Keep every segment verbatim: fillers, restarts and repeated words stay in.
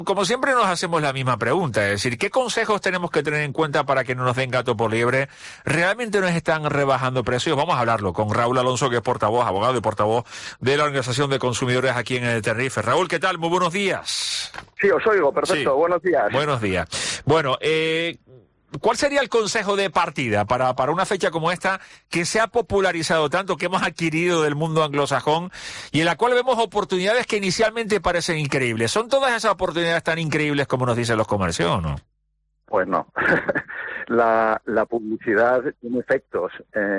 Como siempre nos hacemos la misma pregunta, es decir, ¿qué consejos tenemos que tener en cuenta para que no nos den gato por liebre? ¿Realmente nos están rebajando precios? Vamos a hablarlo con Raúl Alonso, que es portavoz, abogado y portavoz de la Organización de Consumidores aquí en el Tenerife. Raúl, ¿qué tal? Muy buenos días. Sí, os oigo, perfecto. Sí. Buenos días. Buenos días. Bueno, eh... ¿cuál sería el consejo de partida para, para una fecha como esta que se ha popularizado tanto, que hemos adquirido del mundo anglosajón y en la cual vemos oportunidades que inicialmente parecen increíbles? ¿Son todas esas oportunidades tan increíbles como nos dicen los comercios o no? Pues no. la, la publicidad tiene efectos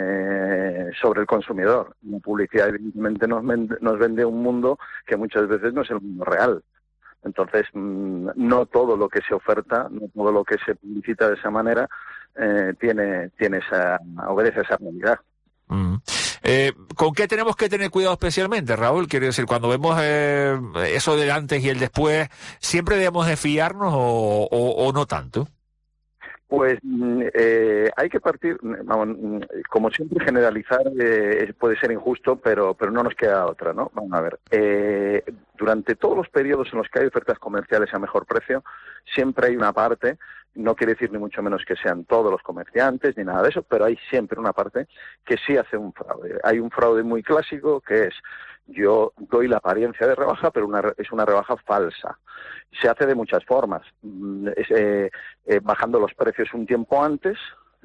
eh, sobre el consumidor. La publicidad evidentemente nos, nos vende un mundo que muchas veces no es el mundo real. Entonces, no todo lo que se oferta, no todo lo que se publicita de esa manera eh, tiene, tiene esa, obedece a esa realidad. Mm. Eh, ¿Con qué tenemos que tener cuidado especialmente, Raúl? Quiero decir, cuando vemos eh, eso del antes y el después, ¿siempre debemos de fiarnos o, o, o no tanto? Pues eh, hay que partir, vamos, como siempre generalizar eh, puede ser injusto, pero pero no nos queda otra, ¿no? Vamos a ver, eh, durante todos los periodos en los que hay ofertas comerciales a mejor precio, siempre hay una parte, no quiere decir ni mucho menos que sean todos los comerciantes ni nada de eso, pero hay siempre una parte que sí hace un fraude. Hay un fraude muy clásico que es: yo doy la apariencia de rebaja, pero una, es una rebaja falsa. Se hace de muchas formas, es, eh, eh, bajando los precios un tiempo antes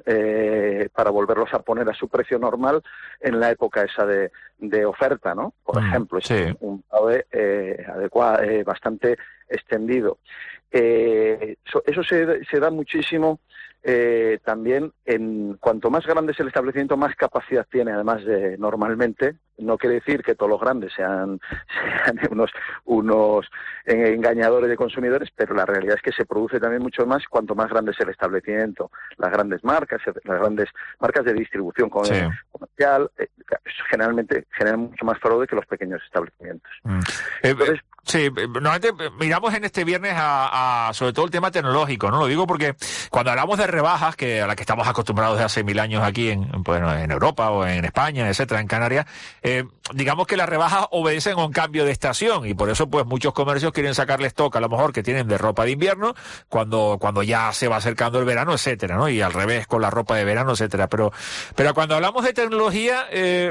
eh, para volverlos a poner a su precio normal en la época esa de, de oferta, ¿no? Por mm, ejemplo, sí. es un fraude eh, adecuado, eh, bastante extendido. Eh, eso eso se, se da muchísimo eh, también en cuanto más grande es el establecimiento, más capacidad tiene, además de normalmente. No quiere decir que todos los grandes sean, sean unos, unos engañadores de consumidores, pero la realidad es que se produce también mucho más cuanto más grande es el establecimiento. Las grandes marcas, las grandes marcas de distribución comercial, sí. eh, generalmente generan mucho más fraude que los pequeños establecimientos. Mm. Entonces, sí, normalmente miramos en este viernes a, a sobre todo el tema tecnológico, ¿no? Lo digo porque cuando hablamos de rebajas, que a las que estamos acostumbrados desde hace mil años aquí en, bueno, en Europa o en España, etcétera, en Canarias, Eh, digamos que las rebajas obedecen a un cambio de estación y por eso pues muchos comercios quieren sacarle stock a lo mejor que tienen de ropa de invierno cuando cuando ya se va acercando el verano, etcétera, ¿no? Y al revés con la ropa de verano, etcétera. Pero pero cuando hablamos de tecnología eh,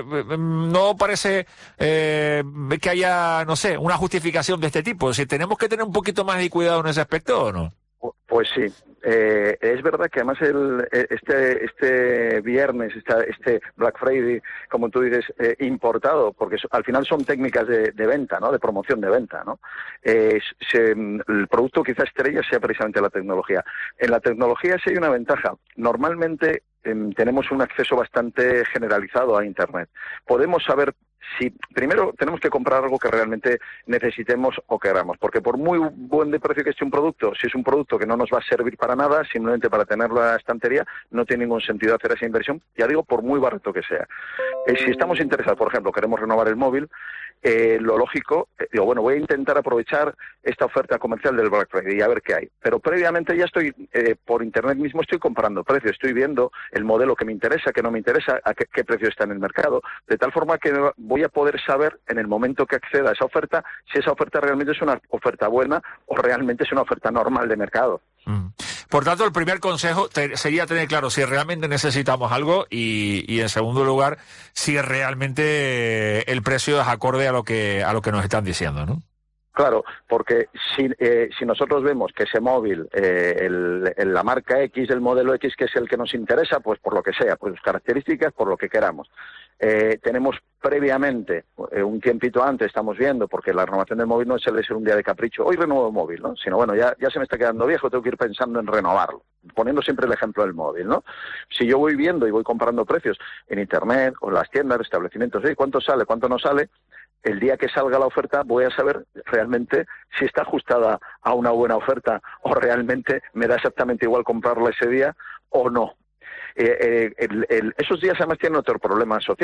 no parece eh, que haya, no sé, una justificación de este tipo. Si tenemos que tener un poquito más de cuidado en ese aspecto, ¿o no? Pues sí, eh, es verdad que además el, este este viernes, esta, este Black Friday, como tú dices, eh, importado, porque al final son técnicas de, de venta, ¿no? De promoción de venta, ¿no? Eh, se, el producto quizá estrella sea precisamente la tecnología. En la tecnología sí hay una ventaja. Normalmente eh, tenemos un acceso bastante generalizado a Internet. Podemos saber si primero tenemos que comprar algo que realmente necesitemos o queramos, porque por muy buen de precio que esté un producto, si es un producto que no nos va a servir para nada, simplemente para tenerlo en la estantería, no tiene ningún sentido hacer esa inversión, ya digo, por muy barato que sea. Eh, si estamos interesados, por ejemplo, queremos renovar el móvil, eh, lo lógico, eh, digo, bueno, voy a intentar aprovechar esta oferta comercial del Black Friday y a ver qué hay. Pero previamente ya estoy, eh, por internet mismo estoy comparando precios, estoy viendo el modelo que me interesa, que no me interesa, a qué, qué precio está en el mercado, de tal forma que voy a poder saber en el momento que acceda a esa oferta si esa oferta realmente es una oferta buena o realmente es una oferta normal de mercado. Mm. Por tanto, el primer consejo te, sería tener claro si realmente necesitamos algo y, y en segundo lugar, si realmente el precio es acorde a lo que a lo que nos están diciendo, ¿no? Claro, porque si, eh, si nosotros vemos que ese móvil, eh, el, el, la marca X, el modelo X, que es el que nos interesa, pues por lo que sea, por sus características, por lo que queramos. Eh, tenemos previamente, eh, un tiempito antes, estamos viendo, porque la renovación del móvil no suele ser un día de capricho, hoy renuevo el móvil, ¿no? Sino, bueno, ya, ya se me está quedando viejo, tengo que ir pensando en renovarlo, poniendo siempre el ejemplo del móvil, ¿no? Si yo voy viendo y voy comparando precios en Internet o en las tiendas, establecimientos, ¿eh? ¿Cuánto sale, cuánto no sale? El día que salga la oferta voy a saber realmente si está ajustada a una buena oferta o realmente me da exactamente igual comprarla ese día o no. Eh, eh, el, el, esos días además tienen otro problema asociado,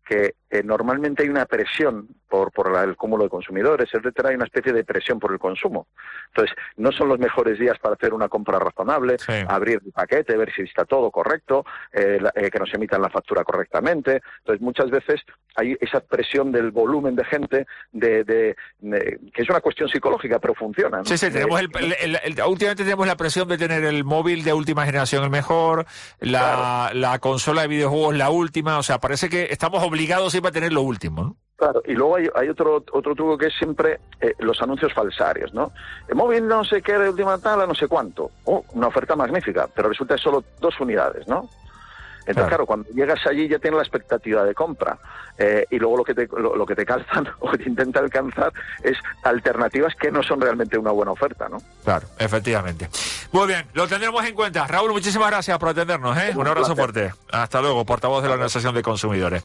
que eh, normalmente hay una presión por, por la, el cúmulo de consumidores, etcétera, hay una especie de presión por el consumo. Entonces, no son los mejores días para hacer una compra razonable, Sí. abrir el paquete, ver si está todo correcto, eh, la, eh, que nos emitan la factura correctamente. Entonces, muchas veces hay esa presión del volumen de gente, de, de, de que es una cuestión psicológica, pero funciona, ¿no? Sí, sí, tenemos Eh, el, el- el- el- últimamente tenemos la presión de tener el móvil de última generación el mejor, la, la consola de videojuegos la última, o sea, parece que estamos obligados siempre a tener lo último, ¿no? Claro, y luego hay, hay otro otro truco que es siempre eh, los anuncios falsarios, ¿no? El móvil no sé qué de última tala, no sé cuánto. Oh, una oferta magnífica, pero resulta que solo dos unidades, ¿no? Entonces, Claro. claro, cuando llegas allí ya tienes la expectativa de compra. Eh, y luego lo que te lo, lo que te calzan o que te intenta alcanzar es alternativas que no son realmente una buena oferta, ¿no? Claro, efectivamente. Muy bien, lo tendremos en cuenta. Raúl, muchísimas gracias por atendernos, ¿eh? Un Un abrazo placer. fuerte. Hasta luego, portavoz de la Organización de Consumidores.